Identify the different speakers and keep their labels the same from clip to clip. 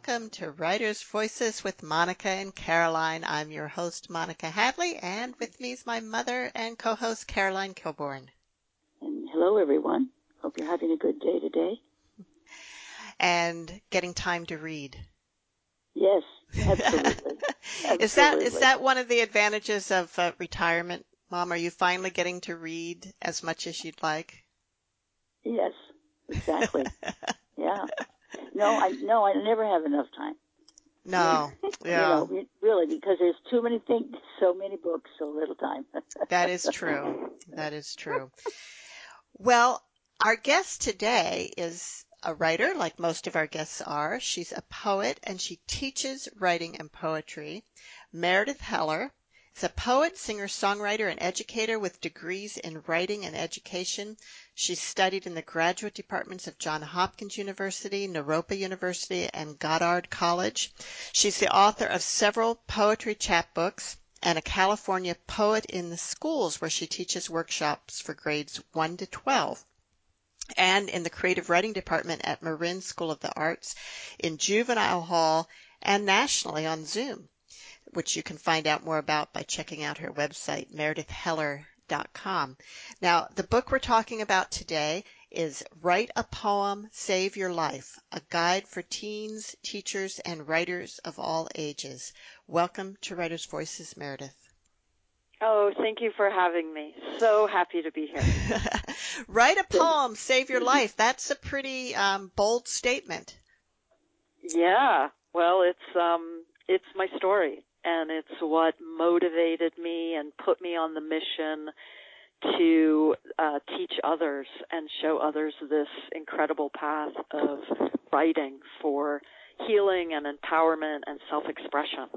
Speaker 1: welcome to Writers' Voices with Monica and Caroline. I'm your host, Monica Hadley, and with me is my mother and co-host, Caroline Kilborn.
Speaker 2: And hello, everyone. Hope you're having a good day today.
Speaker 1: And getting time to read.
Speaker 2: Yes, absolutely.
Speaker 1: Is that one of the advantages of retirement, Mom? Are you finally getting to read as much as you'd like?
Speaker 2: Yes, exactly. Yeah. No, I never have enough time.
Speaker 1: No. Yeah.
Speaker 2: Really, because there's too many things, so many books, so little time.
Speaker 1: That is true. That is true. Well, our guest today is a writer, like most of our guests are. She's a poet, and she teaches writing and poetry. Meredith Heller is a poet, singer, songwriter, and educator with degrees in writing and education. She's studied in the graduate departments of Johns Hopkins University, Naropa University, and Goddard College. She's the author of several poetry chapbooks and a California Poet in the Schools, where she teaches workshops for grades 1 to 12. And in the creative writing department at Marin School of the Arts, in Juvenile Hall, and nationally on Zoom, which you can find out more about by checking out her website, meredithheller.com. Now, the book we're talking about today is Write a Poem, Save Your Life, a guide for teens, teachers, and writers of all ages. Welcome to Writers' Voices, Meredith.
Speaker 3: Oh, thank you for having me. So happy to be here.
Speaker 1: Write a poem, save your life. That's a pretty bold statement.
Speaker 3: Yeah. Well, it's my story, and it's what motivated me and put me on the mission to teach others and show others this incredible path of writing for healing and empowerment and self-expression.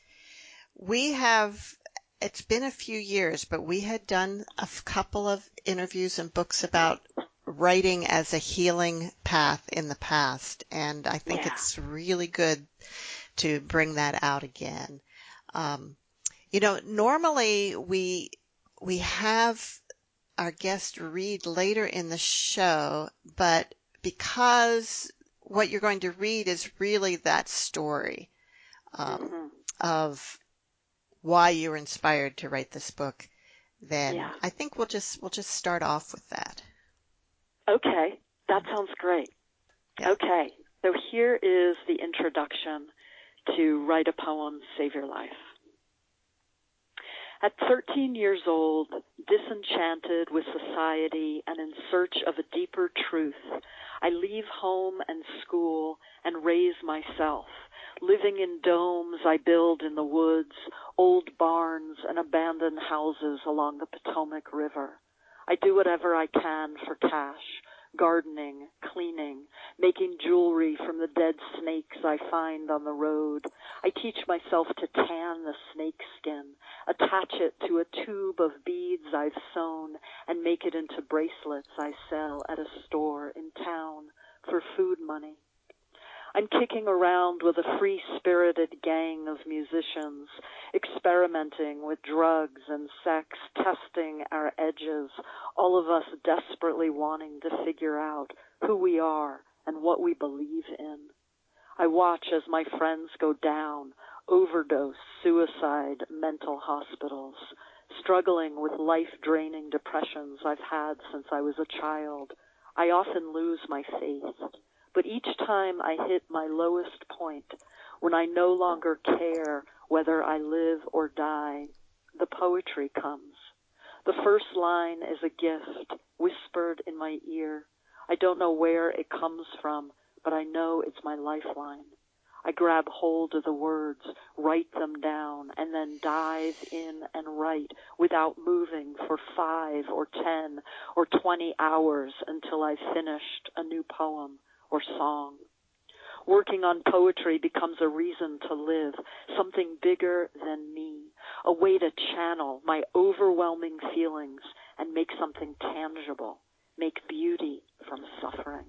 Speaker 1: It's been a few years, but we had done a couple of interviews and books about writing as a healing path in the past, and I think it's really good to bring that out again. Normally we have our guest read later in the show, but because what you're going to read is really that story of why you were inspired to write this book, then I think we'll just start off with that.
Speaker 3: Okay, that sounds great. Yeah. Okay, so here is the introduction to Write a Poem, Save Your Life. At 13 years old, disenchanted with society and in search of a deeper truth, I leave home and school and raise myself, living in domes I build in the woods, old barns and abandoned houses along the Potomac River. I do whatever I can for cash, gardening, cleaning, making jewelry from the dead snakes I find on the road. I teach myself to tan the snake skin, attach it to a tube of beads I've sewn, and make it into bracelets I sell at a store in town for food money. I'm kicking around with a free-spirited gang of musicians, experimenting with drugs and sex, testing our edges, all of us desperately wanting to figure out who we are and what we believe in. I watch as my friends go down, overdose, suicide, mental hospitals, struggling with life-draining depressions I've had since I was a child. I often lose my faith. But each time I hit my lowest point, when I no longer care whether I live or die, the poetry comes. The first line is a gift, whispered in my ear. I don't know where it comes from, but I know it's my lifeline. I grab hold of the words, write them down, and then dive in and write without moving for 5 or 10 or 20 hours until I've finished a new poem or song. Working on poetry becomes a reason to live, something bigger than me, a way to channel my overwhelming feelings and make something tangible, make beauty from suffering.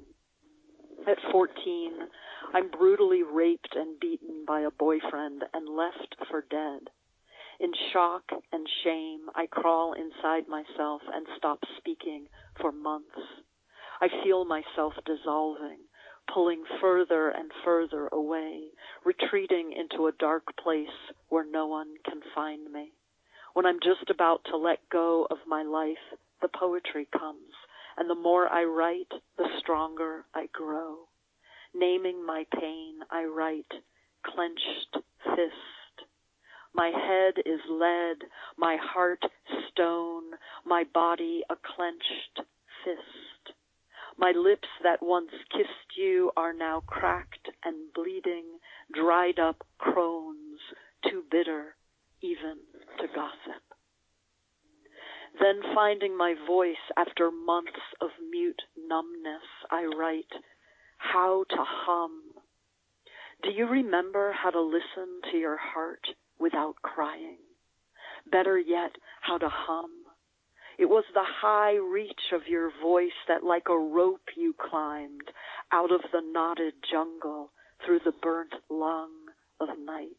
Speaker 3: At 14, I'm brutally raped and beaten by a boyfriend and left for dead. In shock and shame, I crawl inside myself and stop speaking for months. I feel myself dissolving, pulling further and further away, retreating into a dark place where no one can find me. When I'm just about to let go of my life, the poetry comes, and the more I write, the stronger I grow. Naming my pain, I write, clenched fist. My head is lead, my heart stone, my body a clenched fist. My lips that once kissed you are now cracked and bleeding, dried up crones, too bitter even to gossip. Then finding my voice after months of mute numbness, I write, how to hum. Do you remember how to listen to your heart without crying? Better yet, how to hum. It was the high reach of your voice that like a rope you climbed out of the knotted jungle through the burnt lung of night.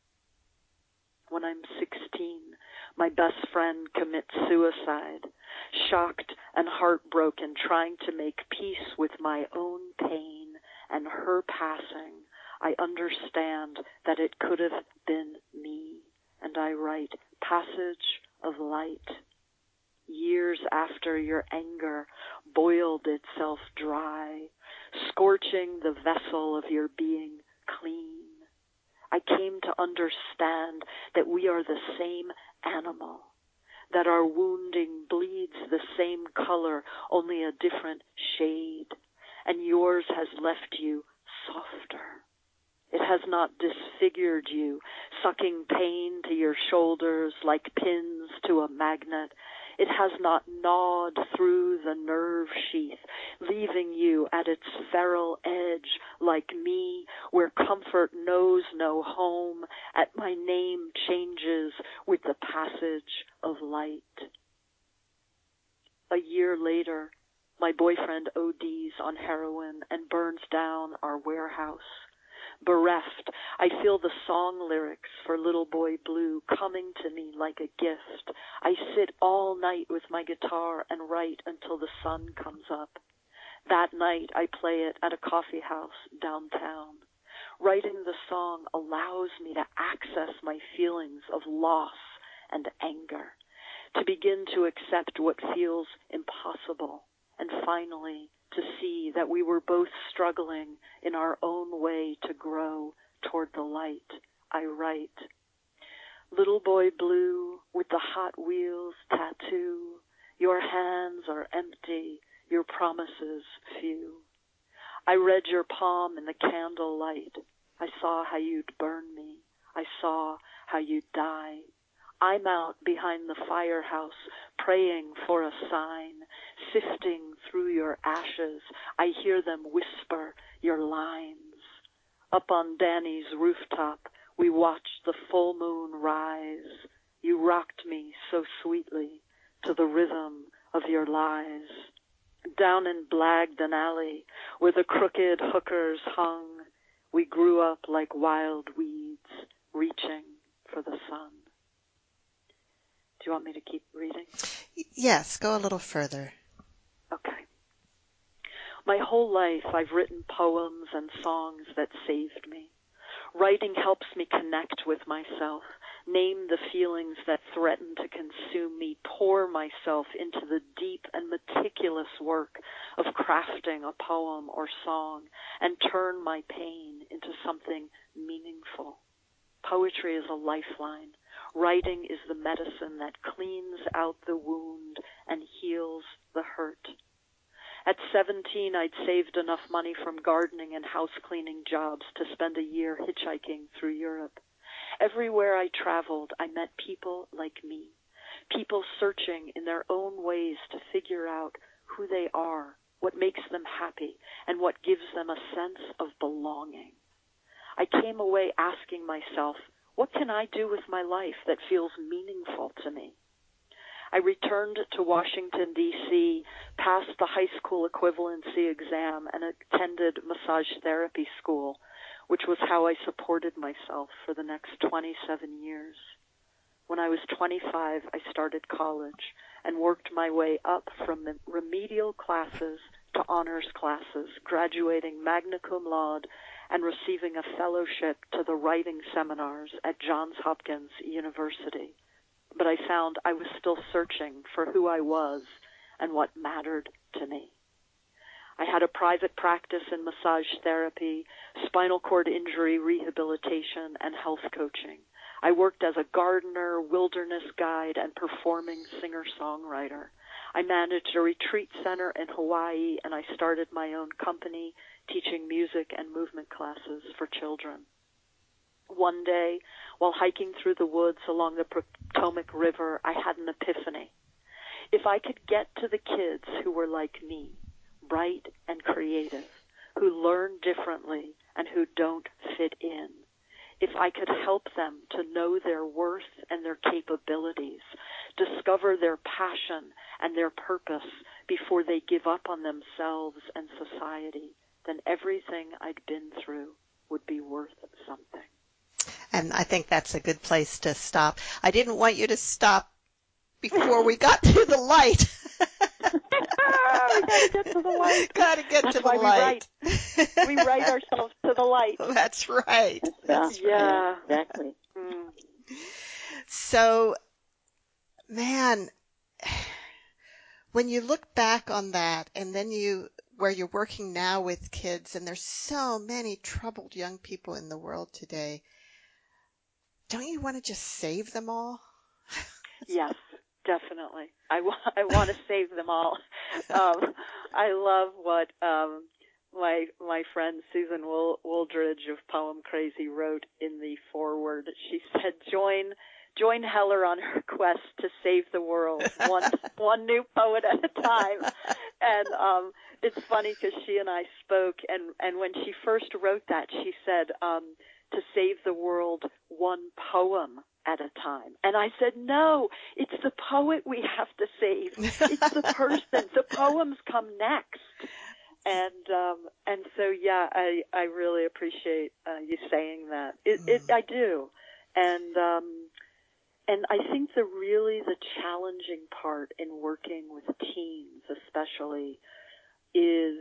Speaker 3: When I'm 16, my best friend commits suicide, shocked and heartbroken, trying to make peace with my own pain and her passing. I understand that it could have been me, and I write, passage of light. Years after your anger boiled itself dry, scorching the vessel of your being clean, I came to understand that we are the same animal, that our wounding bleeds the same color, only a different shade, and yours has left you softer. It has not disfigured you, sucking pain to your shoulders like pins to a magnet. It has not gnawed through the nerve sheath, leaving you at its feral edge like me, where comfort knows no home, at my name changes with the passage of light. A year later, my boyfriend ODs on heroin and burns down our warehouse. Bereft, I feel the song lyrics for Little Boy Blue coming to me like a gift. I sit all night with my guitar and write until the sun comes up. That night I play it at a coffee house downtown. Writing the song allows me to access my feelings of loss and anger, to begin to accept what feels impossible, and finally to see that we were both struggling in our own way to grow toward the light. I write, Little Boy Blue with the Hot Wheels tattoo, your hands are empty, your promises few. I read your palm in the candlelight. I saw how you'd burn me. I saw how you'd die. I'm out behind the firehouse, praying for a sign, sifting through your ashes. I hear them whisper your lines. Up on Danny's rooftop, we watched the full moon rise. You rocked me so sweetly to the rhythm of your lies. Down in Blagden Alley, where the crooked hookers hung, we grew up like wild weeds, reaching for the sun. Do you want me to keep reading?
Speaker 1: Yes, go a little further.
Speaker 3: Okay. My whole life I've written poems and songs that saved me. Writing helps me connect with myself, name the feelings that threaten to consume me, pour myself into the deep and meticulous work of crafting a poem or song, and turn my pain into something meaningful. Poetry is a lifeline. Writing is the medicine that cleans out the wound and heals the hurt. At 17, I'd saved enough money from gardening and house cleaning jobs to spend a year hitchhiking through Europe. Everywhere I traveled, I met people like me, people searching in their own ways to figure out who they are, what makes them happy, and what gives them a sense of belonging. I came away asking myself, what can I do with my life that feels meaningful to me? I returned to Washington, D.C., passed the high school equivalency exam, and attended massage therapy school, which was how I supported myself for the next 27 years. When I was 25, I started college and worked my way up from the remedial classes to honors classes, graduating magna cum laude and receiving a fellowship to the writing seminars at Johns Hopkins University. But I found I was still searching for who I was and what mattered to me. I had a private practice in massage therapy, spinal cord injury rehabilitation, and health coaching. I worked as a gardener, wilderness guide, and performing singer-songwriter. I managed a retreat center in Hawaii, and I started my own company teaching music and movement classes for children. One day, while hiking through the woods along the Potomac River, I had an epiphany. If I could get to the kids who were like me, bright and creative, who learn differently and who don't fit in, if I could help them to know their worth and their capabilities, discover their passion and their purpose before they give up on themselves and society, then everything I'd been through would be worth something.
Speaker 1: And I think that's a good place to stop. I didn't want you to stop before we got to the light.
Speaker 2: We gotta get to the light.
Speaker 1: Gotta get
Speaker 3: That's
Speaker 1: to the
Speaker 3: why
Speaker 1: light.
Speaker 3: we write ourselves to the light.
Speaker 1: That's right. That's right.
Speaker 3: Yeah.
Speaker 2: Exactly.
Speaker 3: Mm.
Speaker 1: So, man, when you look back on that and then where you're working now with kids, and there's so many troubled young people in the world today, don't you want to just save them all?
Speaker 3: Yes, definitely. I want to save them all. I love what my friend Susan Wooldridge of Poem Crazy wrote in the foreword. She said, "Join Heller on her quest to save the world, one new poet at a time." And it's funny because she and I spoke, and when she first wrote that, she said, "To save the world, one poem at a time." And I said, no, it's the poet we have to save. It's the person. The poems come next. And so, yeah, I really appreciate you saying that. I do. And I think the challenging part in working with teens especially is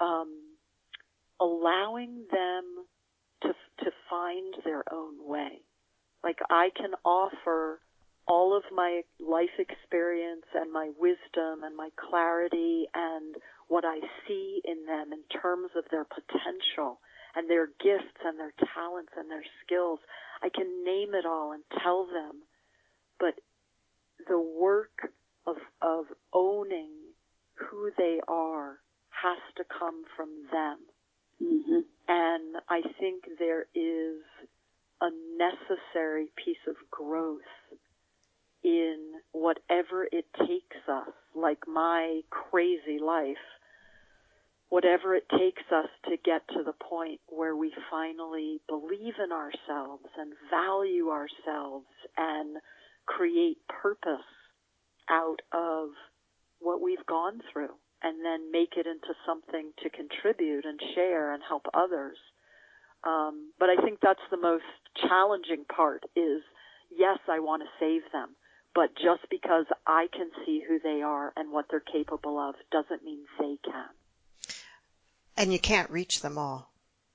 Speaker 3: allowing them to find their own way. Like, I can offer all of my life experience and my wisdom and my clarity and what I see in them in terms of their potential and their gifts and their talents and their skills. I can name it all and tell them, but the work of owning who they are has to come from them.
Speaker 2: Mm-hmm.
Speaker 3: And I think there is a necessary piece of growth in whatever it takes us, like my crazy life, whatever it takes us to get to the point where we finally believe in ourselves and value ourselves and create purpose out of what we've gone through, and then make it into something to contribute and share and help others. But I think that's the most challenging part is, yes, I want to save them, but just because I can see who they are and what they're capable of doesn't mean they can.
Speaker 1: And you can't reach them all.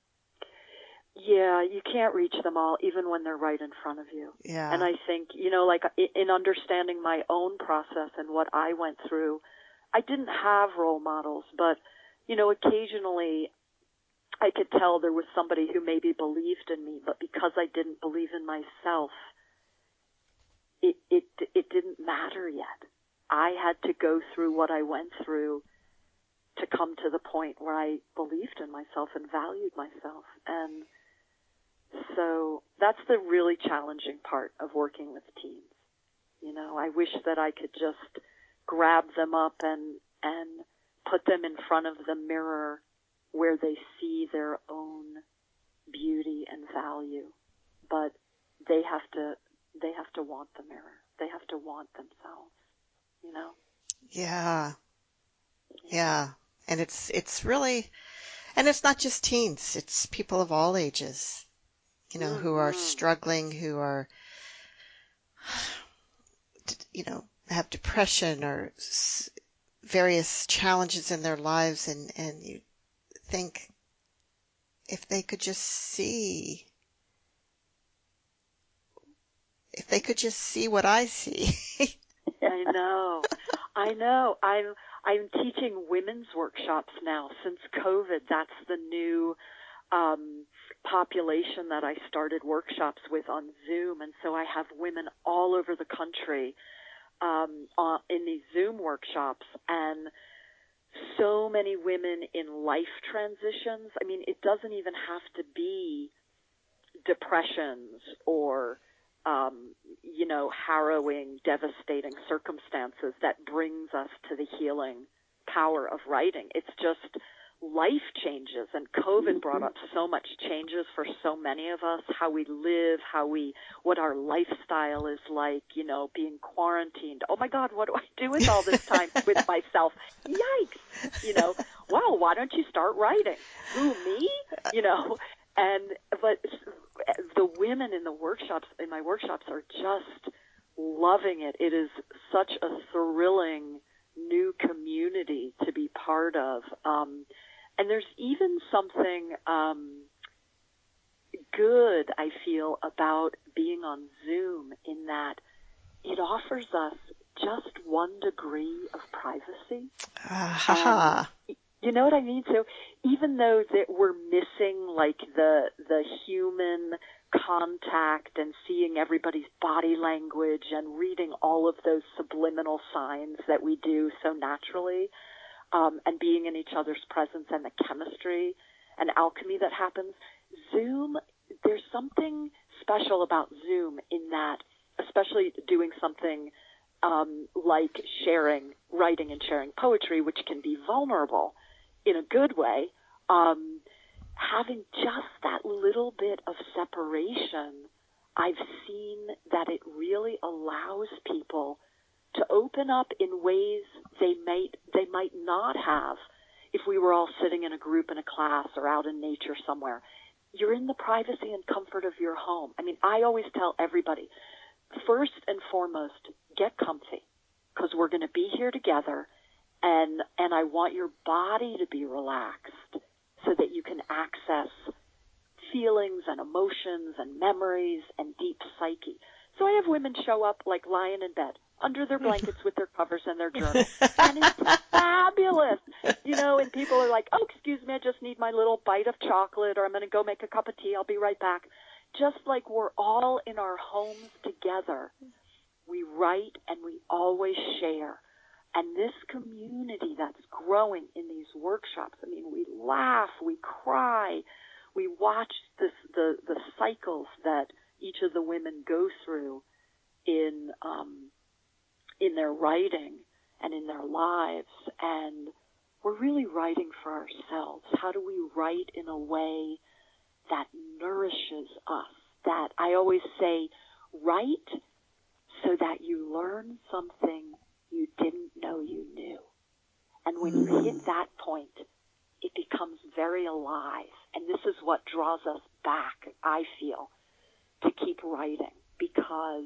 Speaker 3: Yeah, you can't reach them all, even when they're right in front of you.
Speaker 1: Yeah.
Speaker 3: And I think, like in understanding my own process and what I went through, I didn't have role models, but, occasionally I could tell there was somebody who maybe believed in me, but because I didn't believe in myself, it didn't matter yet. I had to go through what I went through to come to the point where I believed in myself and valued myself. And so that's the really challenging part of working with teens. I wish that I could just grab them up and put them in front of the mirror where they see their own beauty and value. But they have to want the mirror. They have to want themselves,
Speaker 1: Yeah. Yeah. And it's really, and it's not just teens, it's people of all ages, who are struggling, who are, have depression or various challenges in their lives, and you think if they could just see what I see.
Speaker 3: I know. I'm teaching women's workshops now. Since COVID, that's the new population that I started workshops with on Zoom, and so I have women all over the country in these Zoom workshops, and so many women in life transitions. I mean, it doesn't even have to be depressions or harrowing, devastating circumstances that brings us to the healing power of writing. It's just life changes, and COVID brought up so much changes for so many of us, how we live, what our lifestyle is like, being quarantined. Oh my God, what do I do with all this time with myself? Yikes! Wow, why don't you start writing? Who, me? But the women in my workshops are just loving it. It is such a thrilling new community to be part of. And there's even something good, I feel, about being on Zoom in that it offers us just one degree of privacy. You know what I mean? So even though that we're missing like the human contact and seeing everybody's body language and reading all of those subliminal signs that we do so naturally, and being in each other's presence and the chemistry and alchemy that happens, Zoom, there's something special about Zoom in that, especially doing something like writing and sharing poetry, which can be vulnerable in a good way, having just that little bit of separation, I've seen that it really allows people to open up in ways they might not have if we were all sitting in a group in a class or out in nature somewhere. You're in the privacy and comfort of your home. I mean, I always tell everybody, first and foremost, get comfy, because we're going to be here together, and I want your body to be relaxed so that you can access feelings and emotions and memories and deep psyche. So I have women show up like lying in bed, under their blankets with their covers and their journal. And it's fabulous. And people are like, oh, excuse me, I just need my little bite of chocolate, or I'm going to go make a cup of tea. I'll be right back. Just like we're all in our homes together, we write and we always share. And this community that's growing in these workshops, I mean, we laugh, we cry, we watch the cycles that each of the women go through in their writing and in their lives, and we're really writing for ourselves. How do we write in a way that nourishes us? That I always say, write so that you learn something you didn't know you knew. And when you hit that point, it becomes very alive. And this is what draws us back, I feel, to keep writing, because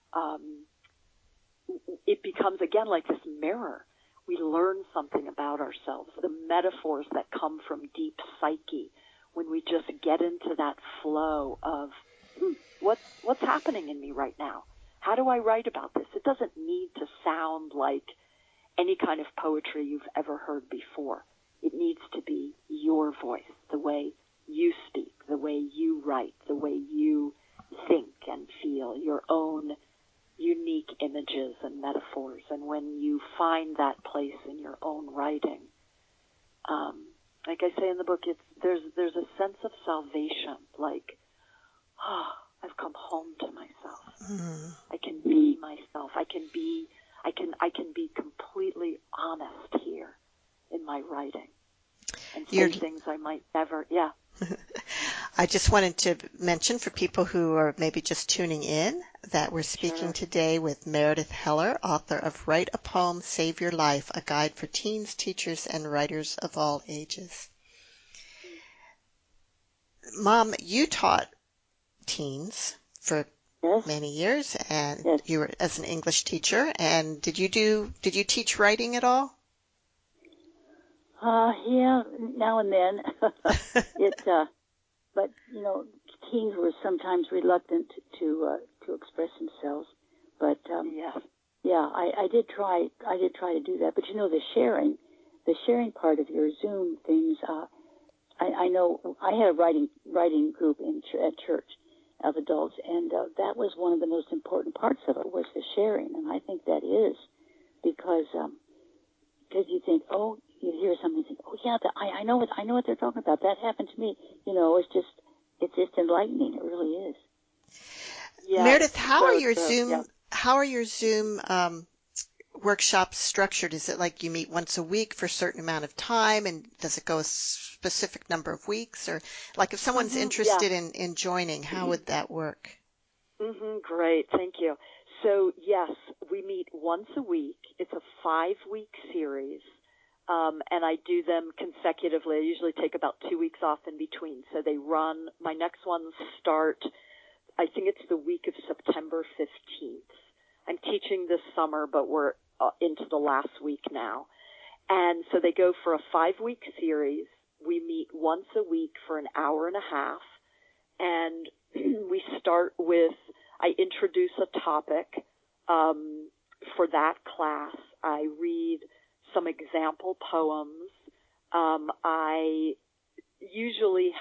Speaker 3: it becomes, again, like this mirror. We learn something about ourselves, the metaphors that come from deep psyche, when we just get into that flow of, what's happening in me right now? How do I write about this? It doesn't need to sound like any kind of poetry you've ever heard before. It needs to be your voice, the way you speak, the way you write, the way you think and feel, your own unique images and metaphors. And when you find that place in your own writing, like I say in the book, there's a sense of salvation, like, I've come home to myself. I can be myself. I can be completely honest here in my writing and say things I might never. Yeah.
Speaker 1: I just wanted to mention for people who are maybe just tuning in that we're speaking today with Meredith Heller, author of Write a Poem, Save Your Life, a guide for teens, teachers, and writers of all ages. Mom, you taught teens for many years, and you were as an English teacher. And did you teach writing at all?
Speaker 2: Yeah, now and then. But teens were sometimes reluctant to express themselves. But
Speaker 3: Yes.
Speaker 2: yeah, I did try to do that. But the sharing part of your Zoom things. I know I had a writing group at church of adults, and that was one of the most important parts of it was the sharing, and I think that is because you think, oh, you hear something, you think, oh yeah, I know what they're talking about. That happened to me. It's just enlightening. It really is.
Speaker 3: Yes.
Speaker 1: Meredith, how are your Zoom workshops structured? Is it like you meet once a week for a certain amount of time, and does it go a specific number of weeks? Or like if someone's interested in joining, how would that work?
Speaker 3: Great. Thank you. So, yes, we meet once a week. It's a 5-week series, and I do them consecutively. I usually take about 2 weeks off in between. So they run. My next ones start, I think it's the week of September 15th. I'm teaching this summer, but we're into the last week now. And so they go for a 5-week series. We meet once a week for an hour and a half. And we start with, I introduce a topic for that class. I read some example poems. I usually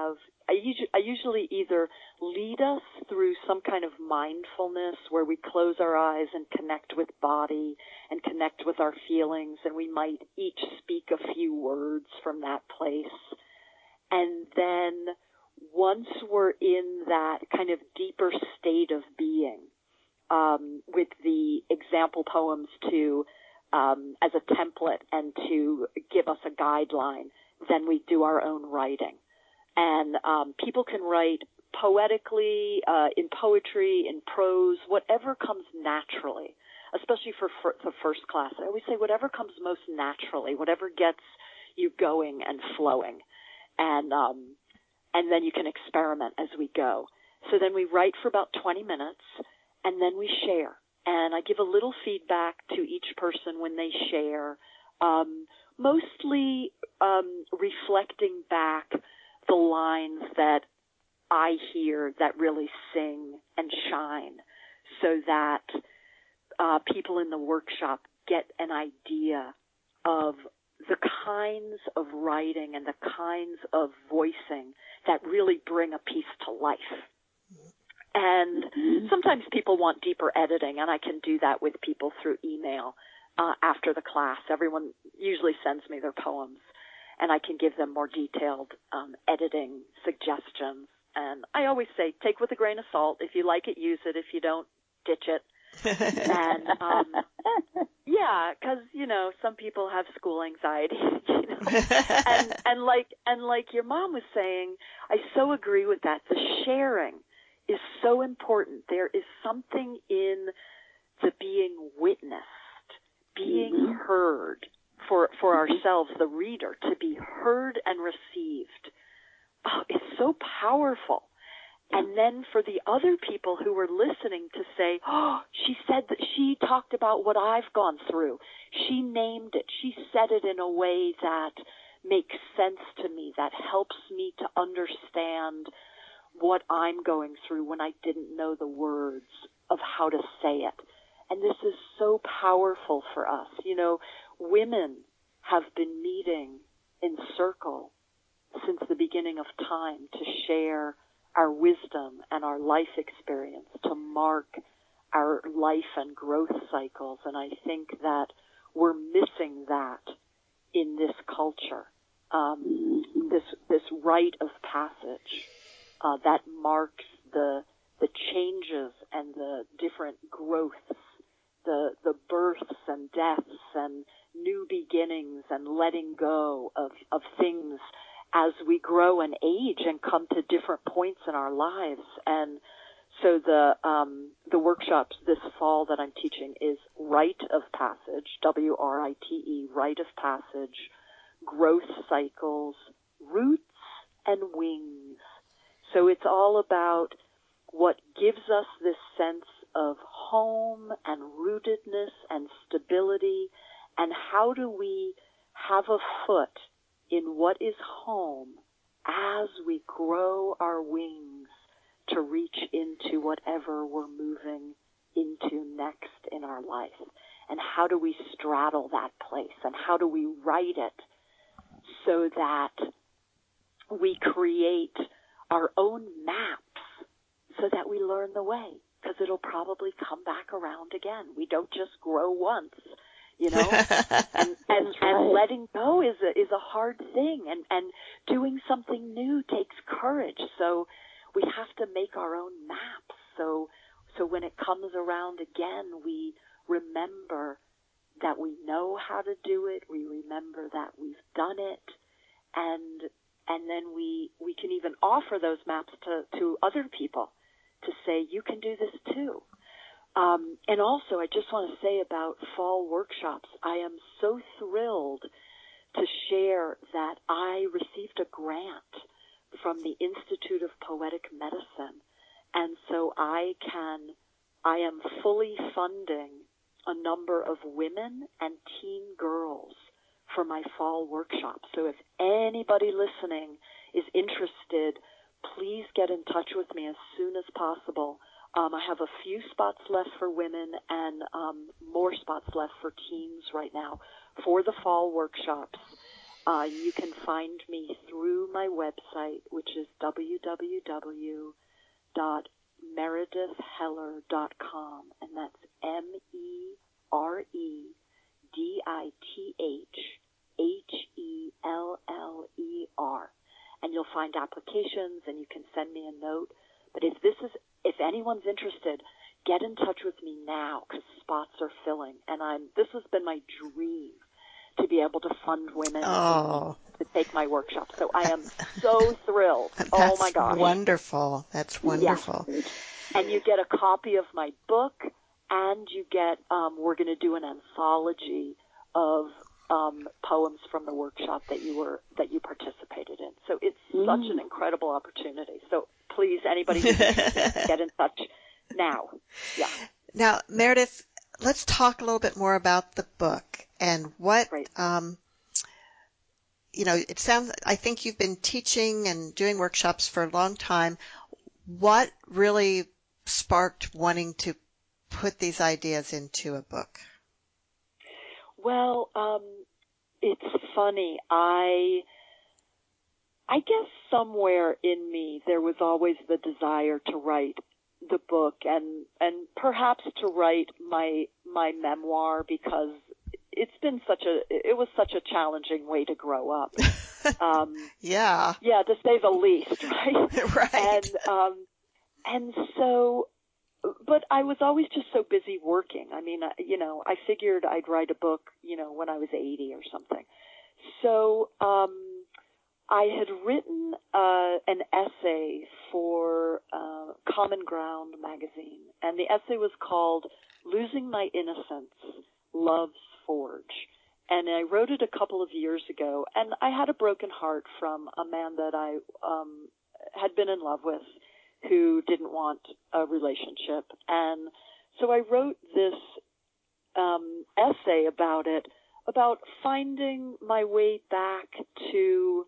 Speaker 3: either lead us through some kind of mindfulness where we close our eyes and connect with body and connect with our feelings, and we might each speak a few words from that place. And then once we're in that kind of deeper state of being, with the example poems to as a template and to give us a guideline, then we do our own writing. And people can write poetically, in poetry, in prose, whatever comes naturally, especially for the first class. I always say whatever comes most naturally, whatever gets you going and flowing. And then you can experiment as we go. So then we write for about 20 minutes, and then we share. And I give a little feedback to each person when they share, mostly reflecting back the lines that I hear that really sing and shine, so that people in the workshop get an idea of the kinds of writing and the kinds of voicing that really bring a piece to life. And sometimes people want deeper editing, and I can do that with people through email after the class. Everyone usually sends me their poems, and I can give them more detailed editing suggestions. And I always say, take with a grain of salt. If you like it, use it. If you don't, ditch it. And yeah, because some people have school anxiety, and like your mom was saying, I so agree with that. The sharing is so important. There is something in the being witnessed, being heard for ourselves, the reader, to be heard and received. Oh, it's so powerful. And then for the other people who were listening to say, oh, she said that she talked about what I've gone through. She named it. She said it in a way that makes sense to me, that helps me to understand what I'm going through when I didn't know the words of how to say it. And this is so powerful for us. Women have been meeting in circle since the beginning of time to share our wisdom and our life experience, to mark our life and growth cycles. And I think that we're missing that in this culture, this rite of passage that marks the changes and the different growths, the births and deaths and new beginnings and letting go of things as we grow and age and come to different points in our lives. And so the workshops this fall that I'm teaching is Rite of Passage, W-R-I-T-E, Rite of Passage, Growth Cycles, Roots and Wings. So it's all about what gives us this sense of home and rootedness and stability, and how do we have a foot in what is home as we grow our wings to reach into whatever we're moving into next in our life. And how do we straddle that place? And how do we write it so that we create our own maps so that we learn the way? Because it'll probably come back around again. We don't just grow once, and letting go is a hard thing, and doing something new takes courage. So we have to make our own maps. So when it comes around again, we remember that we know how to do it. We remember that we've done it, and then we can even offer those maps to other people to say, you can do this too. And also, I just want to say about fall workshops, I am so thrilled to share that I received a grant from the Institute of Poetic Medicine. And so I am fully funding a number of women and teen girls for my fall workshop. So if anybody listening is interested, please get in touch with me as soon as possible. I have a few spots left for women and more spots left for teens right now for the fall workshops. You can find me through my website, which is www.meredithheller.com, and that's MEREDITHHELLER. And you'll find applications, and you can send me a note. But if anyone's interested, get in touch with me now, because spots are filling. And this has been my dream, to be able to fund women to take my workshop. So I am so thrilled. Oh my gosh.
Speaker 1: Wonderful. That's wonderful.
Speaker 3: Yeah. And you get a copy of my book, and you get, we're going to do an anthology of poems from the workshop that you participated in. So it's such an incredible opportunity. So please, anybody who's interested, get in touch now. Yeah.
Speaker 1: Now, Meredith, let's talk a little bit more about the book and what, it sounds, I think you've been teaching and doing workshops for a long time. What really sparked wanting to put these ideas into a book?
Speaker 3: Well, it's funny. I guess somewhere in me there was always the desire to write the book and perhaps to write my memoir, because it was such a challenging way to grow up.
Speaker 1: Yeah,
Speaker 3: to say the least, right?
Speaker 1: Right.
Speaker 3: And so, but I was always just so busy working. I mean, I figured I'd write a book, when I was 80 or something. So, I had written an essay for Common Ground magazine, and the essay was called "Losing My Innocence, Love's Forge." And I wrote it a couple of years ago, and I had a broken heart from a man that I had been in love with, who didn't want a relationship. And so I wrote this essay about it, about finding my way back to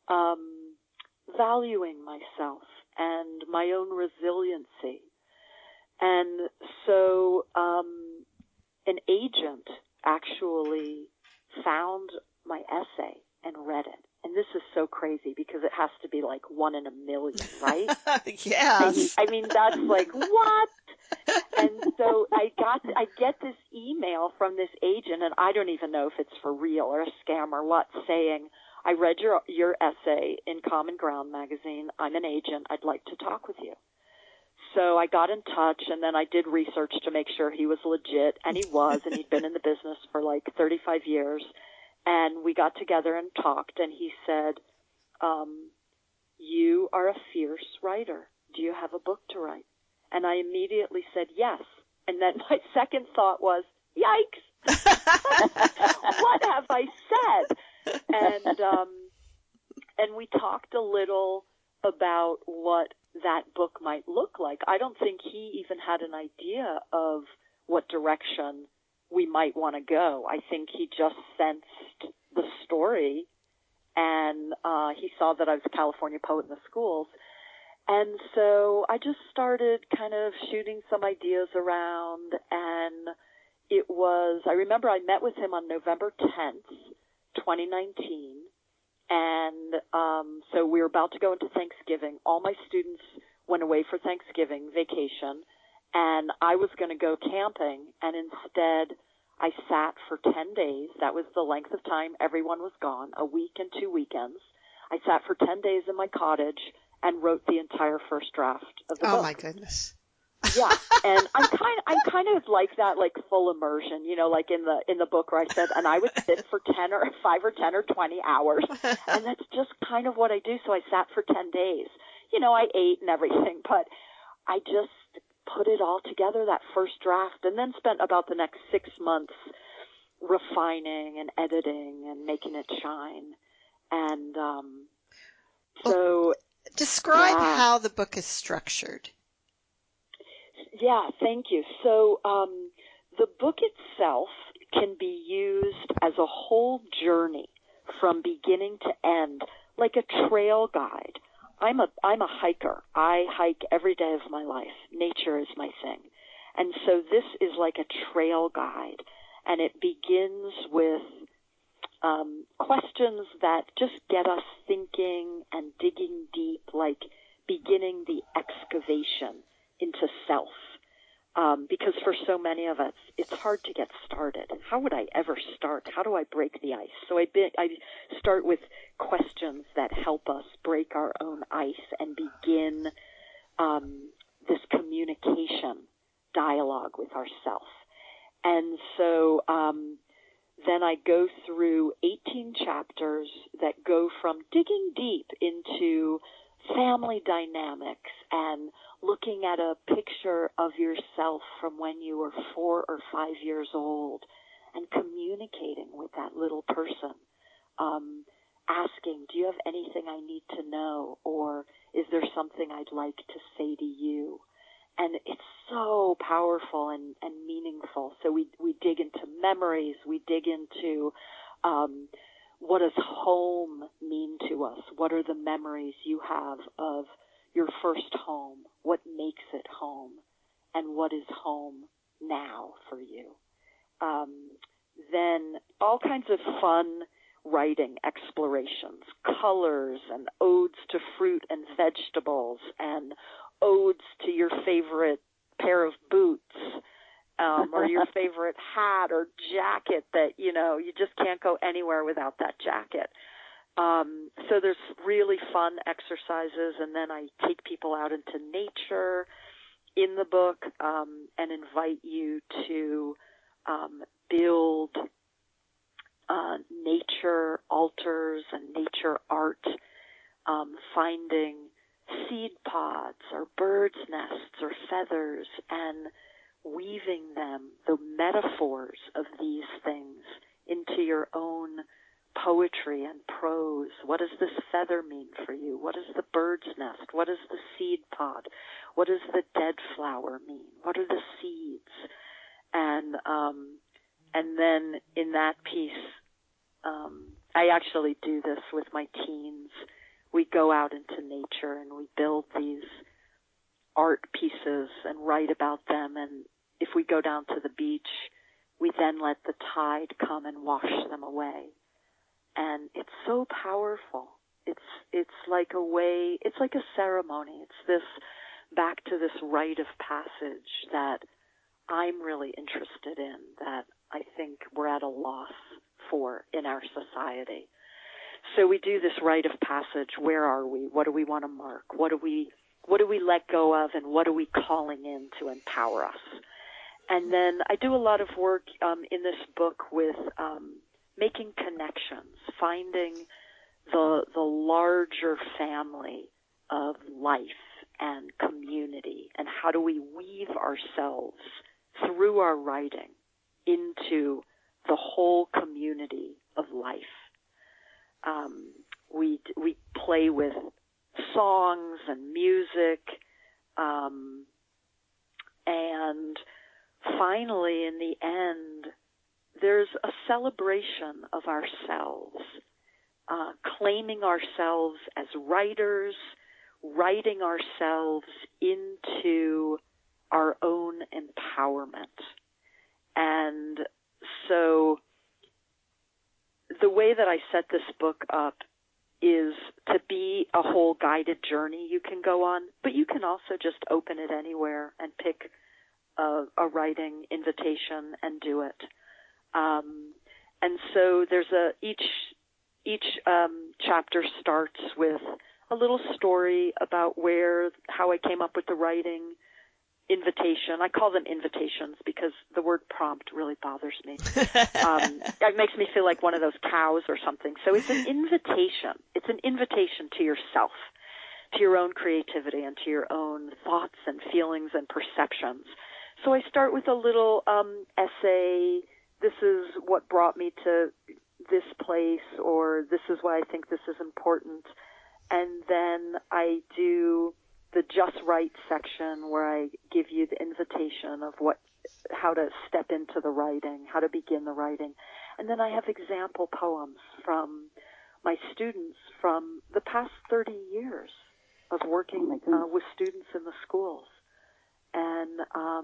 Speaker 3: valuing myself and my own resiliency. And so an agent actually found my essay and read it. And this is so crazy because it has to be like 1 in a million, right?
Speaker 1: Yes.
Speaker 3: I mean, that's like, what? And so I get this email from this agent, and I don't even know if it's for real or a scam or what, saying, I read your essay in Common Ground magazine. I'm an agent. I'd like to talk with you. So I got in touch, and then I did research to make sure he was legit, and he was, and he'd been in the business for like 35 years. And we got together and talked, and he said, you are a fierce writer. Do you have a book to write? And I immediately said yes. And then my second thought was, yikes! What have I said? And we talked a little about what that book might look like. I don't think he even had an idea of what direction we might want to go. I think he just sensed the the story, and he saw that I was a California poet in the schools. And so I just started kind of shooting some ideas around, and I remember I met with him on November 10th, 2019, and so we were about to go into Thanksgiving. All my students went away for Thanksgiving vacation, and I was going to go camping, and instead I sat for 10 days. That was the length of time everyone was gone, a week and 2 weekends. I sat for 10 days in my cottage and wrote the entire first draft of the book.
Speaker 1: Oh my goodness.
Speaker 3: Yeah, and I'm kind of like that, like full immersion, like in the book where I said, and I would sit for 5 or 10 or 20 hours, and that's just kind of what I do. So I sat for 10 days. I ate and everything, but I just put it all together, that first draft, and then spent about the next 6 months refining and editing and making it shine. And
Speaker 1: describe how the book is structured.
Speaker 3: Yeah, thank you. So the book itself can be used as a whole journey from beginning to end, like a trail guide. I'm a hiker. I hike every day of my life. Nature is my thing. And so this is like a trail guide, and it begins with questions that just get us thinking and digging deep, like beginning the excavation into self. Because for so many of us, it's hard to get started. How would I ever start? How do I break the ice? So I start with questions that help us break our own ice and begin this communication dialogue with ourself. And so then I go through 18 chapters that go from digging deep into family dynamics and looking at a picture of yourself from when you were 4 or 5 years old and communicating with that little person, asking, do you have anything I need to know, or is there something I'd like to say to you? And it's so powerful and meaningful. So we dig into memories, we dig into what does home mean to us? What are the memories you have of your first home? What makes it home? And what is home now for you? Then all kinds of fun writing explorations, colors and odes to fruit and vegetables and odes to your favorite pair of boots, or your favorite hat or jacket that, you just can't go anywhere without that jacket. So there's really fun exercises, and then I take people out into nature in the book, and invite you to build nature altars and nature art, finding seed pods or bird's nests or feathers and weaving them, the metaphors of these things, into your own poetry and prose. What does this feather mean for you? What is the bird's nest? What is the seed pod? What does the dead flower mean? What are the seeds? And then in that piece, I actually do this with my teens. We go out into nature and we build these art pieces and write about them. And if we go down to the beach, we then let the tide come and wash them away. And it's so powerful. It's like a way, it's like a ceremony. It's this, back to this rite of passage that I'm really interested in, that I think we're at a loss for in our society. So we do this rite of passage. Where are we? What do we want to mark? What do we let go of, and what are we calling in to empower us? And then I do a lot of work in this book with making connections, finding the larger family of life and community, and how do we weave ourselves through our writing into the whole community of life. We play with songs and music, and finally, in the end, there's a celebration of ourselves, claiming ourselves as writers, writing ourselves into our own empowerment. And so the way that I set this book up is to be a whole guided journey you can go on, but you can also just open it anywhere and pick a writing invitation and do it. And so there's each chapter starts with a little story about how I came up with the writing invitation. I call them invitations because the word prompt really bothers me. It makes me feel like one of those cows or something. So it's an invitation. It's an invitation to yourself, to your own creativity and to your own thoughts and feelings and perceptions. So I start with a little essay. This is what brought me to this place, or this is why I think this is important. And then I do the Just Right section where I give you the invitation of how to step into the writing, how to begin the writing. And then I have example poems from my students from the past 30 years of working with students in the schools. And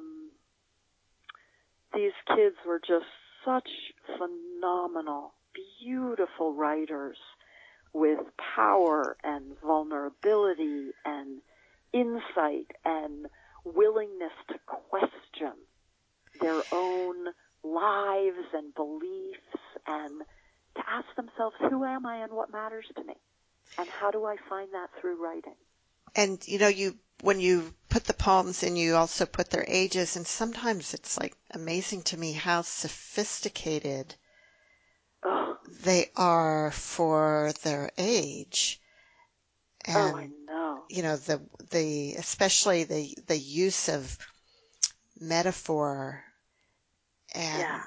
Speaker 3: these kids were just such phenomenal, beautiful writers with power and vulnerability and insight and willingness to question their own lives and beliefs and to ask themselves, who am I and what matters to me? And how do I find that through writing?
Speaker 1: And, when you put the poems in, you also put their ages, and sometimes it's like amazing to me how sophisticated they are for their age. And,
Speaker 3: I know.
Speaker 1: Especially the use of metaphor and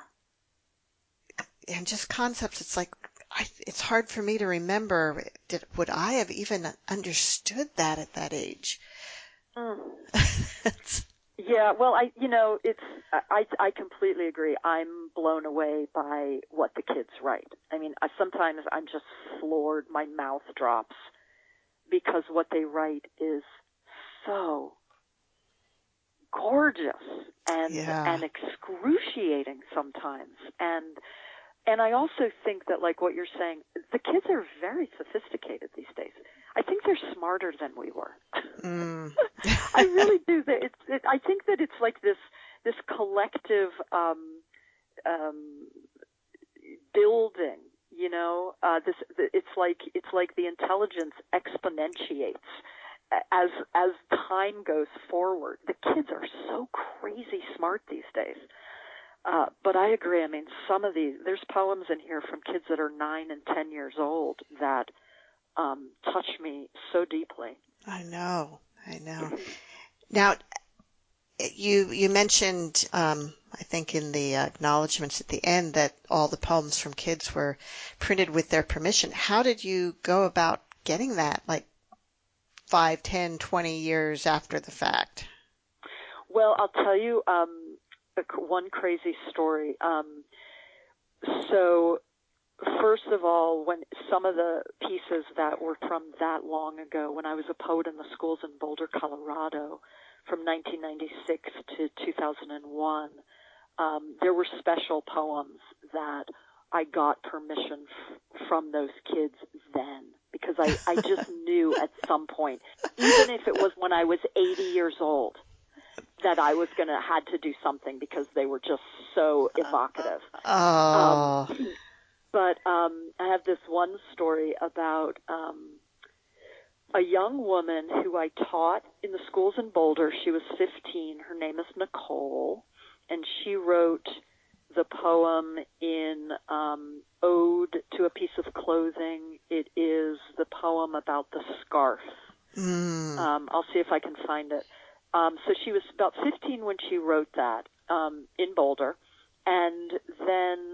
Speaker 1: just concepts. It's like, it's hard for me to remember. Would I have even understood that at that age?
Speaker 3: Yeah, well, I completely agree. I'm blown away by what the kids write. I mean, sometimes I'm just floored. My mouth drops because what they write is so gorgeous and excruciating sometimes. And I also think that, like what you're saying, the kids are very sophisticated these days. I think they're smarter than we were. I really do. I think that it's like this collective building. It's like the intelligence exponentiates as time goes forward. The kids are so crazy smart these days. But I agree. I mean, there's poems in here from kids that are 9 and 10 years old that touch me so deeply.
Speaker 1: I know. Now, you mentioned, I think in the acknowledgments at the end, that all the poems from kids were printed with their permission. How did you go about getting that, like 5, 10, 20 years after the fact?
Speaker 3: Well, I'll tell you one crazy story. So first of all, when some of the pieces that were from that long ago, when I was a poet in the schools in Boulder, Colorado, from 1996 to 2001, there were special poems that I got permission from those kids then, because I just knew at some point, even if it was when I was 80 years old, that I was had to do something because they were just so evocative. But I have this one story about a young woman who I taught in the schools in Boulder. She was 15. Her name is Nicole, and she wrote the poem in Ode to a Piece of Clothing. It is the poem about the scarf. I'll see if I can find it. So she was about 15 when she wrote that in Boulder, and then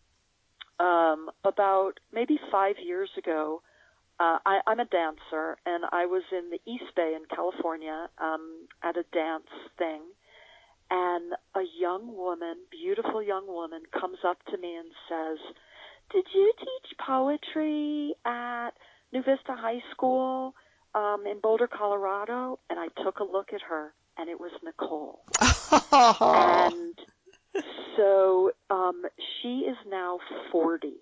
Speaker 3: about maybe 5 years ago, I'm a dancer, and I was in the East Bay in California at a dance thing, and a young woman, beautiful young woman, comes up to me and says, "Did you teach poetry at New Vista High School in Boulder, Colorado?" And I took a look at her, and it was Nicole. And so she is now 40,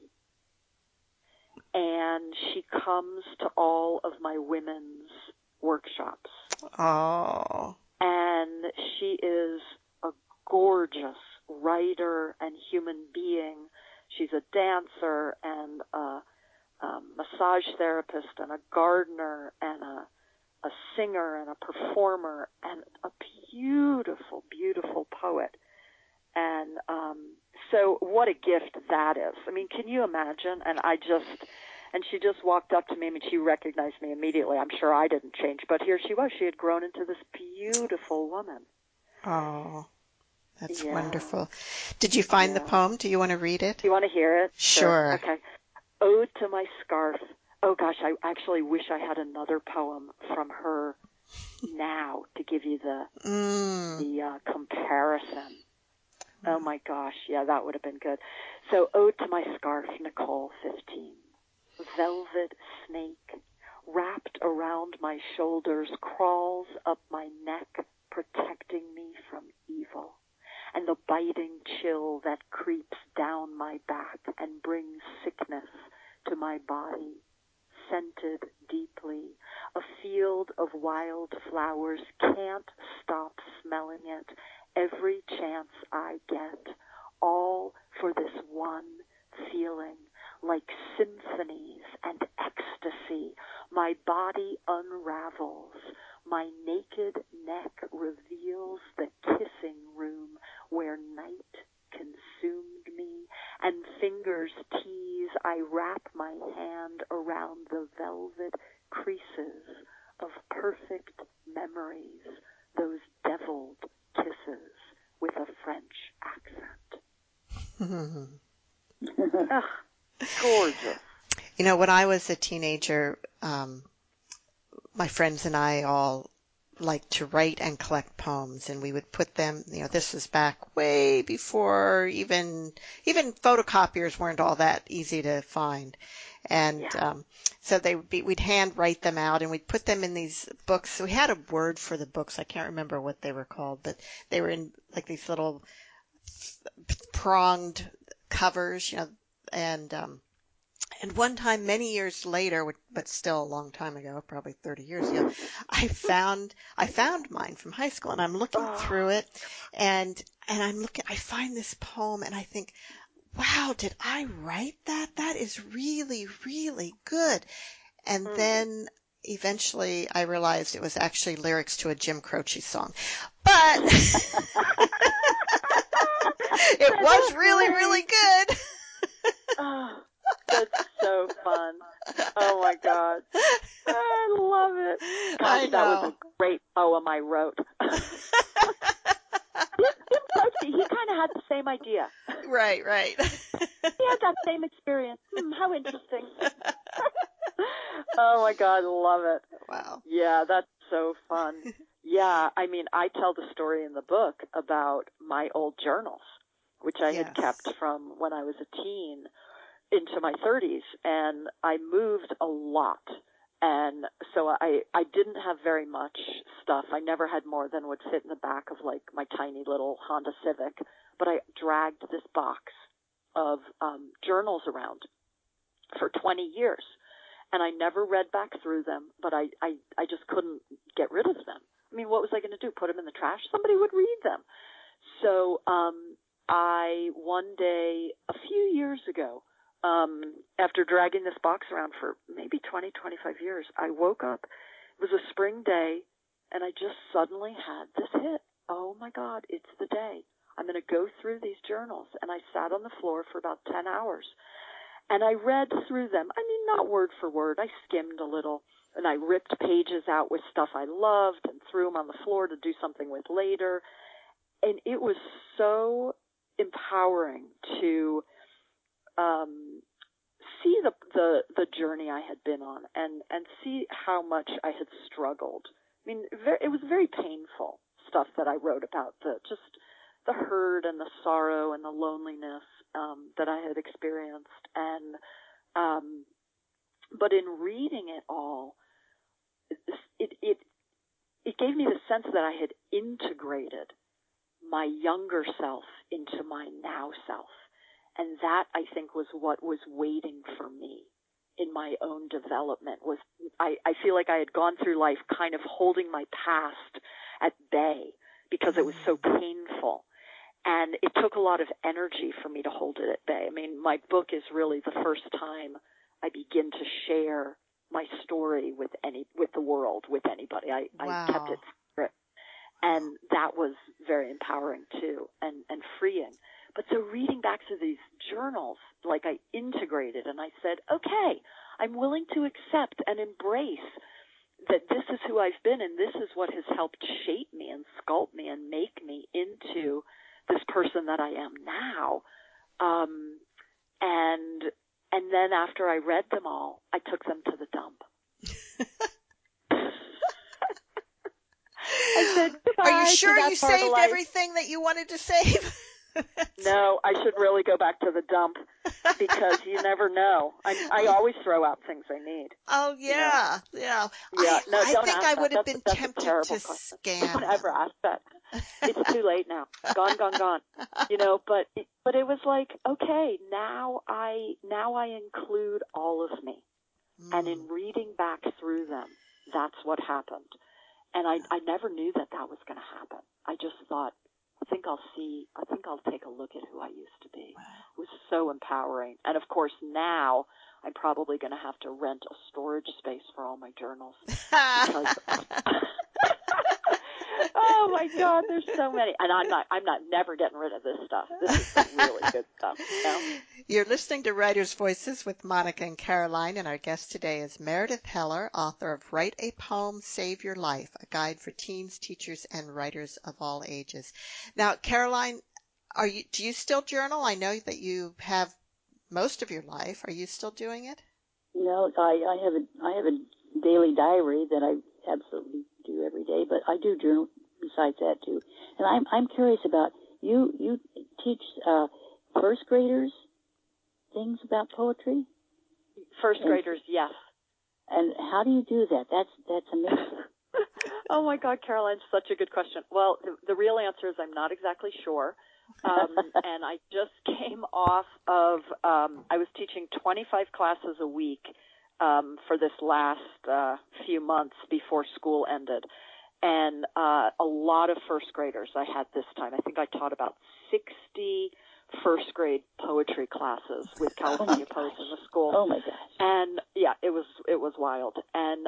Speaker 3: and she comes to all of my women's workshops.
Speaker 1: Oh.
Speaker 3: And she is a gorgeous writer and human being. She's a dancer and a massage therapist and a gardener and a singer and a performer and a beautiful, beautiful poet. And so what a gift that is. I mean, can you imagine? And she just walked up to me. I mean, she recognized me immediately. I'm sure I didn't change, but here she was. She had grown into this beautiful woman.
Speaker 1: Oh, that's wonderful. Did you find the poem? Do you want to read it?
Speaker 3: Do you want to hear it?
Speaker 1: Sure.
Speaker 3: Okay. Ode to My Scarf. Oh, gosh, I actually wish I had another poem from her now to give you the comparison. Oh, my gosh. Yeah, that would have been good. So, Ode to My Scarf, Nicole, 15. Velvet snake, wrapped around my shoulders, crawls up my neck, protecting me from evil, and the biting chill that creeps down my back and brings sickness to my body, scented deeply. A field of wild flowers, can't stop smelling it every chance I get, all for this one feeling. Like symphonies and ecstasy, my body unravels, my naked neck reveals the kissing room where night consumed me, and fingers tease, I wrap my hand around the velvet creases of perfect memories, those deviled kisses with a French accent. Ugh. Gorgeous.
Speaker 1: You know, when I was a teenager, my friends and I all liked to write and collect poems, and we would put them, you know, this was back way before even photocopiers weren't all that easy to find. And so we'd hand write them out, and we'd put them in these books. So we had a word for the books. I can't remember what they were called, but they were in like these little pronged covers, you know. And one time, many years later, but still a long time ago, probably 30 years ago, I found mine from high school, and I'm looking through it, and I find this poem, and I think, wow, did I write that? That is really, really good. And then eventually I realized it was actually lyrics to a Jim Croce song. But it was really, really good.
Speaker 3: Oh, that's so fun. Oh, my God. I love it. Gosh, that was a great poem I wrote. Jim Croce, he kind of had the same idea.
Speaker 1: Right.
Speaker 3: He had that same experience. How interesting. Oh, my God, love it.
Speaker 1: Wow.
Speaker 3: Yeah, that's so fun. Yeah, I mean, I tell the story in the book about my old journals, which I had kept from when I was a teen into my 30s, and I moved a lot. And so I didn't have very much stuff. I never had more than would fit in the back of like my tiny little Honda Civic, but I dragged this box of journals around for 20 years. And I never read back through them, but I just couldn't get rid of them. I mean, what was I going to do? Put them in the trash? Somebody would read them. So I, one day, a few years ago, after dragging this box around for maybe 20, 25 years, I woke up. It was a spring day, and I just suddenly had this hit. Oh, my God, it's the day. I'm going to go through these journals. And I sat on the floor for about 10 hours. And I read through them. I mean, not word for word. I skimmed a little, and I ripped pages out with stuff I loved and threw them on the floor to do something with later. And it was so empowering to see the journey I had been on and see how much I had struggled. I mean, it was very painful, stuff that I wrote about, the hurt and the sorrow and the loneliness that I had experienced. And but in reading it all, it gave me the sense that I had integrated my younger self into my now self. And that, I think, was what was waiting for me in my own development. Was I feel like I had gone through life kind of holding my past at bay because it was so painful. And it took a lot of energy for me to hold it at bay. I mean, my book is really the first time I begin to share my story with the world, with anybody.
Speaker 1: Wow.
Speaker 3: I kept it secret. And that was very empowering too, and freeing. But so reading back to these journals, like I integrated and I said, okay, I'm willing to accept and embrace that this is who I've been and this is what has helped shape me and sculpt me and make me into this person that I am now. And then after I read them all, I took them to the dump. I said,
Speaker 1: are you sure you saved everything that you wanted to save?
Speaker 3: No, I should really go back to the dump because you never know. I always throw out things I need.
Speaker 1: Oh, yeah,
Speaker 3: you know?
Speaker 1: yeah.
Speaker 3: Yeah. No,
Speaker 1: I
Speaker 3: don't
Speaker 1: think
Speaker 3: ask
Speaker 1: I
Speaker 3: that.
Speaker 1: would have
Speaker 3: That's
Speaker 1: been
Speaker 3: a
Speaker 1: tempted
Speaker 3: terrible
Speaker 1: to
Speaker 3: question.
Speaker 1: scan.
Speaker 3: Don't ever ask that. It's too late now. Gone. You know, but it was like, okay, now I include all of me. And in reading back through them, that's what happened. And I never knew that was going to happen. I just thought, I think I'll take a look at who I used to be. It was so empowering. And of course now I'm probably going to have to rent a storage space for all my journals because oh my God, there's so many. And I'm not never getting rid of this stuff. This is really good stuff, you know?
Speaker 1: You're listening to Writers' Voices with Monica and Caroline, and our guest today is Meredith Heller, author of Write a Poem, Save Your Life, a guide for teens, teachers, and writers of all ages. Now, Caroline, do you still journal? I know that you have most of your life. Are you still doing it?
Speaker 2: No, I have a daily diary that I absolutely do every day, but I do journal besides that too. And I'm curious about you teach first graders things about poetry?
Speaker 3: First graders, yes.
Speaker 2: And how do you do that? That's amazing.
Speaker 3: Oh my God, Caroline, such a good question. Well, the real answer is I'm not exactly sure. And I just came off of, I was teaching 25 classes a week for this last few months before school ended. And a lot of first graders I had this time. I think I taught about 60 first grade poetry classes with California Poets in the school.
Speaker 2: Oh my gosh.
Speaker 3: And yeah, it was wild. And,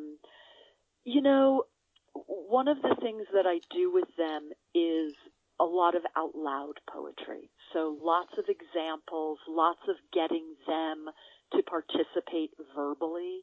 Speaker 3: you know, one of the things that I do with them is a lot of out loud poetry. So lots of examples, lots of getting them to participate verbally,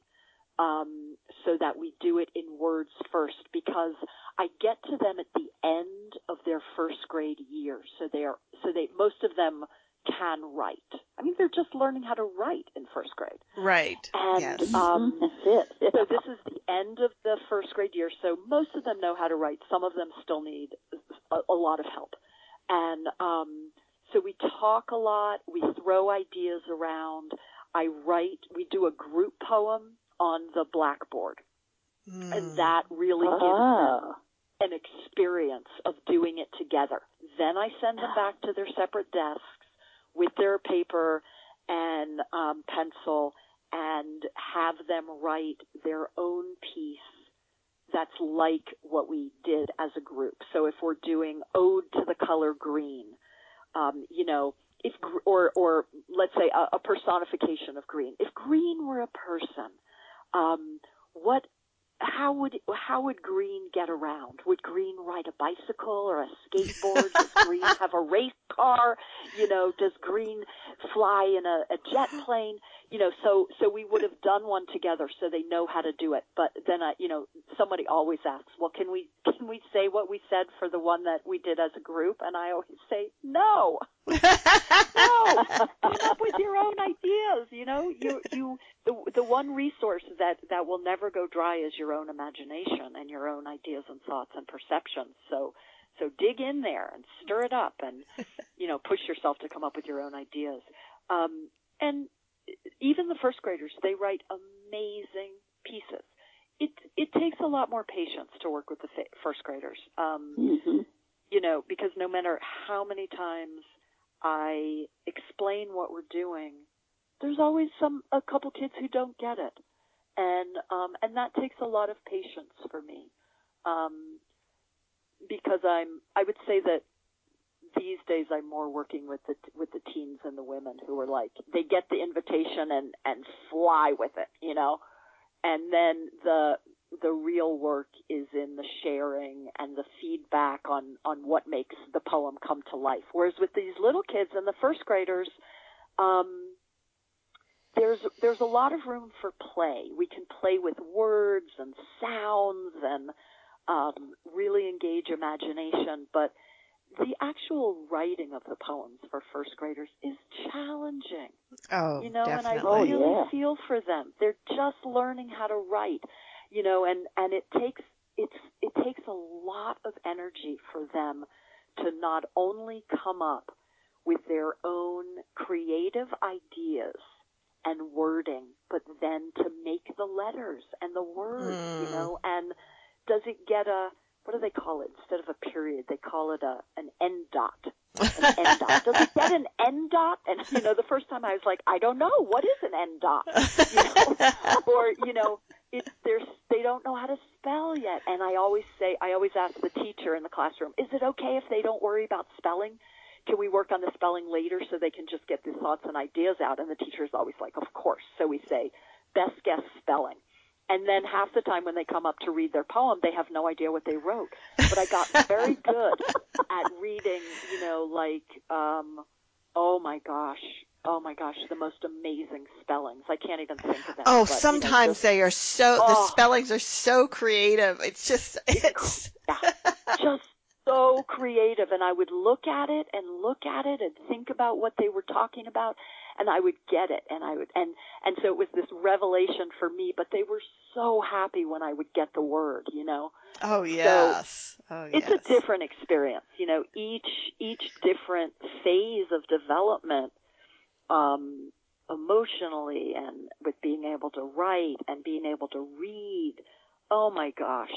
Speaker 3: so that we do it in words first, because I get to them at the end of their first grade year. So most of them can write. I mean, they're just learning how to write in first grade.
Speaker 1: Right.
Speaker 3: And,
Speaker 1: yes.
Speaker 2: That's it.
Speaker 3: So this is the end of the first grade year. So most of them know how to write. Some of them still need a lot of help. And, so we talk a lot. We throw ideas around. We do a group poem on the blackboard. And that really gives them an experience of doing it together. Then I send them back to their separate desks with their paper and pencil and have them write their own piece that's like what we did as a group. So if we're doing Ode to the Color Green, you know, or let's say a personification of green. If green were a person, how would green get around? Would green ride a bicycle or a skateboard? Does green have a race car? You know, does green fly in a jet plane? so we would have done one together so they know how to do it. But then somebody always asks, well, can we say what we said for the one that we did as a group? And I always say, no, no, come up with your own ideas. The one resource that will never go dry is your own imagination and your own ideas and thoughts and perceptions. So dig in there and stir it up and, push yourself to come up with your own ideas. And even the first graders, they write amazing pieces. It takes a lot more patience to work with the first graders, because no matter how many times I explain what we're doing, there's always a couple kids who don't get it, and that takes a lot of patience for me, because I would say that these days I'm more working with the teens and the women who are like, they get the invitation and fly with it, and then the real work is in the sharing and the feedback on what makes the poem come to life. Whereas with these little kids and the first graders, there's a lot of room for play. We can play with words and sounds and really engage imagination, but the actual writing of the poems for first graders is challenging.
Speaker 1: Oh, definitely.
Speaker 3: And I really feel for them. They're just learning how to write, and it takes a lot of energy for them to not only come up with their own creative ideas and wording, but then to make the letters and the words, and does it get what do they call it? Instead of a period, they call it an end dot. An end dot. Does it get an end dot? And, the first time I was like, I don't know. What is an end dot? Or, they don't know how to spell yet. And I always ask the teacher in the classroom, is it okay if they don't worry about spelling? Can we work on the spelling later so they can just get the thoughts and ideas out? And the teacher is always like, of course. So we say, best guess spelling. And then half the time when they come up to read their poem, they have no idea what they wrote. But I got very good at reading, oh my gosh, the most amazing spellings. I can't even think of them.
Speaker 1: Oh, but, sometimes they are the spellings are so creative. It's just
Speaker 3: so creative. And I would look at it and think about what they were talking about, and I would get it, and so it was this revelation for me, but they were so happy when I would get the word,
Speaker 1: Oh, yes.
Speaker 3: So it's a different experience, each different phase of development, emotionally, and with being able to write and being able to read. Oh my gosh.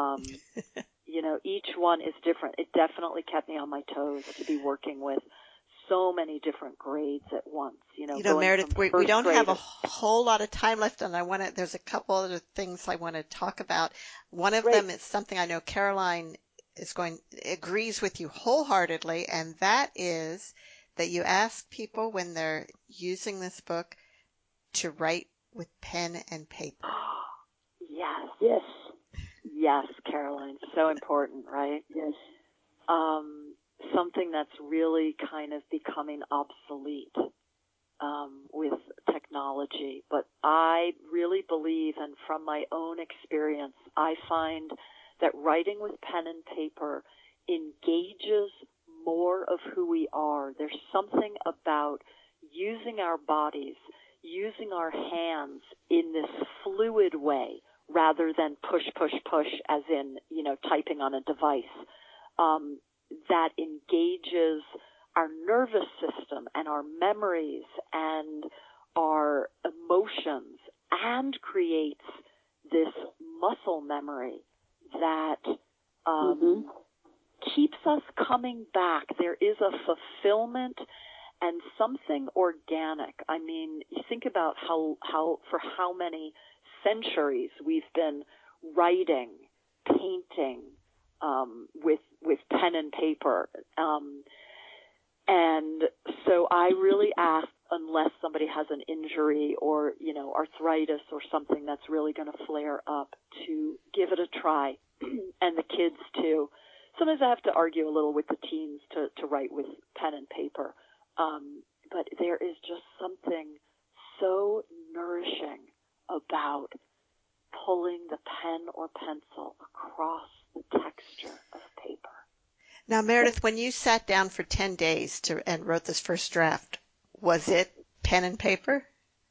Speaker 3: Each one is different. It definitely kept me on my toes to be working with so many different grades at once.
Speaker 1: Meredith, we don't have a whole lot of time left, and there's a couple other things I want to talk about. One of them is something I know Caroline agrees with you wholeheartedly, and that is that you ask people when they're using this book to write with pen and paper.
Speaker 2: Yes.
Speaker 3: Yes, Caroline. So important, right?
Speaker 2: Yes.
Speaker 3: Something that's really kind of becoming obsolete with technology. But I really believe, and from my own experience, I find that writing with pen and paper engages more of who we are. There's something about using our bodies, using our hands in this fluid way, rather than push, as in, typing on a device, that engages our nervous system and our memories and our emotions and creates this muscle memory that keeps us coming back. There is a fulfillment and something organic. I mean, you think about how for how many centuries we've been writing, painting, with pen and paper. And so I really ask, unless somebody has an injury or, arthritis or something that's really going to flare up, to give it a try. And the kids too. Sometimes I have to argue a little with the teens to write with pen and paper. But there is just something so nourishing about pulling the pen or pencil across the texture of paper.
Speaker 1: Now, Meredith, when you sat down for 10 days and wrote this first draft, was it pen and paper?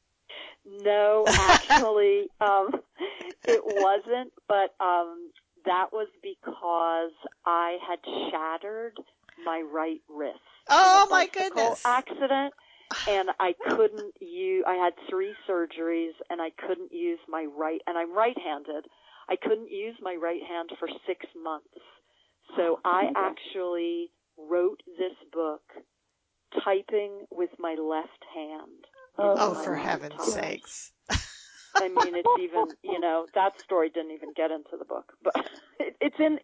Speaker 3: No, actually, it wasn't, but that was because I had shattered my right wrist
Speaker 1: Oh,
Speaker 3: in a
Speaker 1: my
Speaker 3: bicycle
Speaker 1: goodness.
Speaker 3: accident, and I had 3 surgeries, and I couldn't use my right, and I'm right-handed. I couldn't use my right hand for 6 months. So I actually wrote this book typing with my left hand.
Speaker 1: Oh, for heaven's sakes.
Speaker 3: I mean, it's even, that story didn't even get into the book, but it's in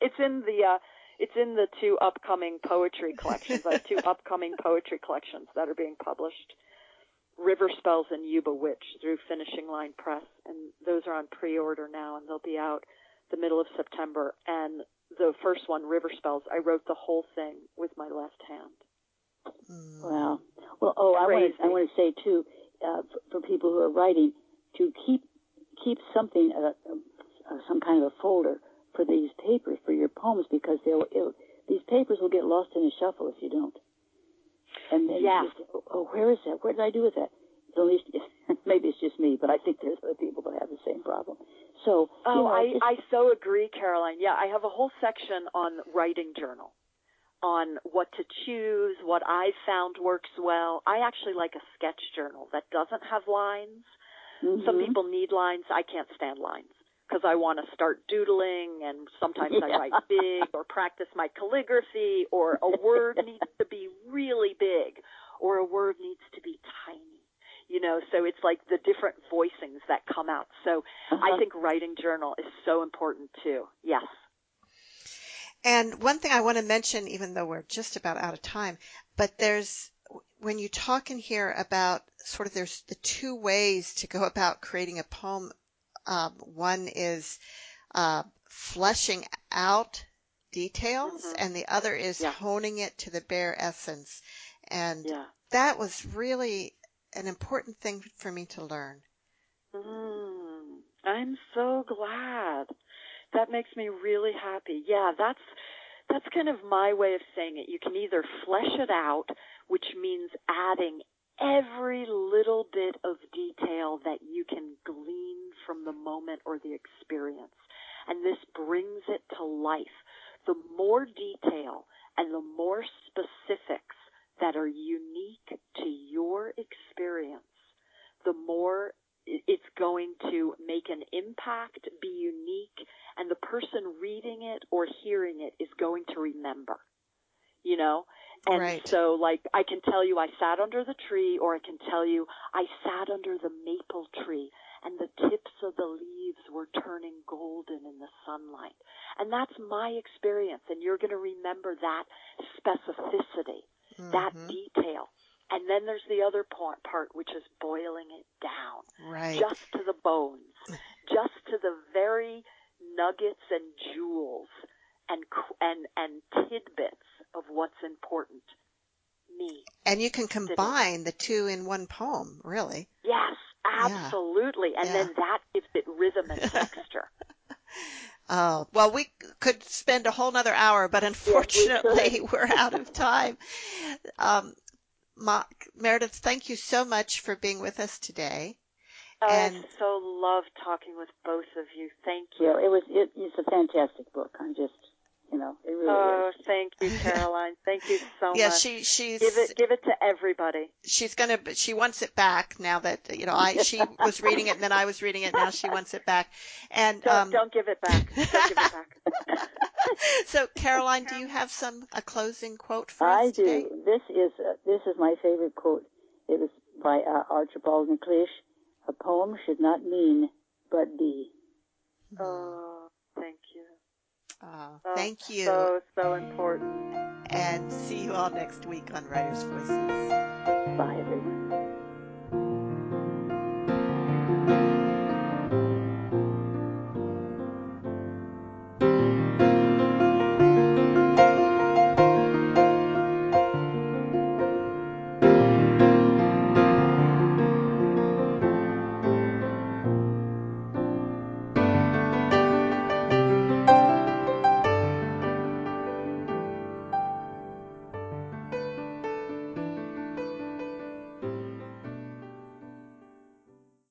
Speaker 3: the 2 upcoming poetry collections. I have 2 upcoming poetry collections that are being published, River Spells and You Bewitch, through Finishing Line Press, and those are on pre-order now, and they'll be out the middle of September. And the first one, River Spells, I wrote the whole thing with my left hand.
Speaker 2: Wow. Well, I want to say too, for people who are writing, to keep something, some kind of a folder for these papers, for your poems, because these papers will get lost in a shuffle if you don't. And then where is that? What did I do with that? At least, maybe it's just me, but I think there's other people that have the same problem. So,
Speaker 3: I so agree, Caroline. Yeah, I have a whole section on writing journal, on what to choose, what I found works well. I actually like a sketch journal that doesn't have lines. Mm-hmm. Some people need lines. I can't stand lines because I want to start doodling, and sometimes I write big or practice my calligraphy, or a word needs to be really big or a word needs to be tiny. So it's like the different voicings that come out. So I think writing journal is so important too. Yes.
Speaker 1: And one thing I want to mention, even though we're just about out of time, but when you talk in here about there's the 2 ways to go about creating a poem. One is fleshing out details, and the other is honing it to the bare essence. And that was really an important thing for me to learn.
Speaker 3: I'm so glad. That makes me really happy. Yeah, that's kind of my way of saying it. You can either flesh it out, which means adding every little bit of detail that you can glean from the moment or the experience. And this brings it to life. The more detail and the more specifics that are unique to your experience, the more it's going to make an impact, be unique, and the person reading it or hearing it is going to remember, And
Speaker 1: right.
Speaker 3: So, I can tell you I sat under the tree, or I can tell you I sat under the maple tree, and the tips of the leaves were turning golden in the sunlight. And that's my experience, and you're going to remember that specificity, that detail. And then there's the other part, which is boiling it down,
Speaker 1: right,
Speaker 3: just to the bones, just to the very nuggets and jewels and tidbits of what's important. Me.
Speaker 1: And you can combine the 2 in one poem, really.
Speaker 3: Yes, absolutely. And then that gives it rhythm and texture.
Speaker 1: Oh, well, we could spend a whole nother hour, but unfortunately we're out of time. Meredith, thank you so much for being with us today.
Speaker 3: I so love talking with both of you. Thank you.
Speaker 2: Yeah, it's a fantastic book. I'm just, it really is.
Speaker 3: Thank you, Caroline. Thank you so much.
Speaker 1: Yeah, she's
Speaker 3: give it to everybody.
Speaker 1: She wants it back now that she was reading it and then I was reading it. Now she wants it back. And
Speaker 3: don't give it back. Don't give it back.
Speaker 1: So, Caroline, do you have a closing quote for us today?
Speaker 2: I do. This is my favorite quote. It was by Archibald MacLeish. A poem should not mean, but be.
Speaker 3: Oh, thank you.
Speaker 1: Thank you.
Speaker 3: So important.
Speaker 1: And see you all next week on Writers' Voices.
Speaker 2: Bye, everyone.